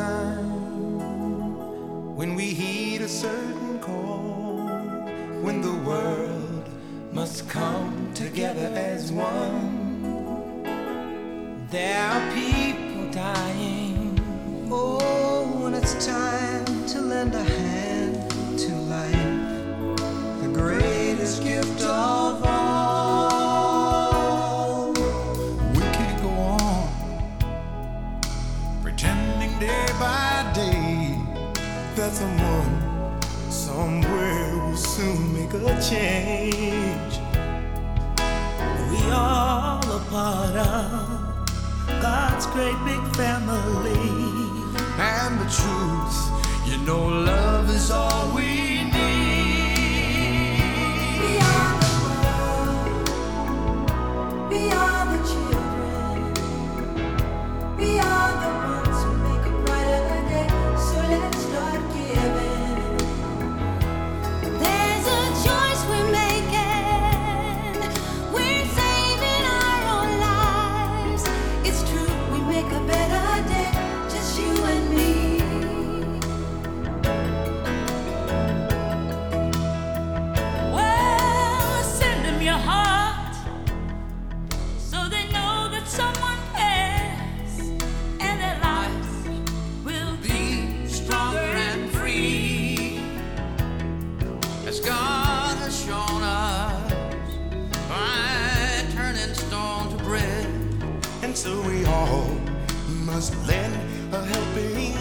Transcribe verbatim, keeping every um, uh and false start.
time when we heed a certain call, when the world must come together as one. There are people dying. Oh, when it's time to lend a hand to life, the greatest gift of all. We can't go on pretending day by day that someone somewhere will soon make a change. We all a part of God's great big family. And the truth, you know, love is all we need. We are the world, we are the children, we are the ones who make a brighter day, so let's start giving. There's a choice we're making, we're saving our own lives. It's true, we make a better day, just you and me. Well, send them your heart so they know that someone cares, and their lives will be stronger and free, As God has shown us by turning stone to bread. And so we all must lend a helping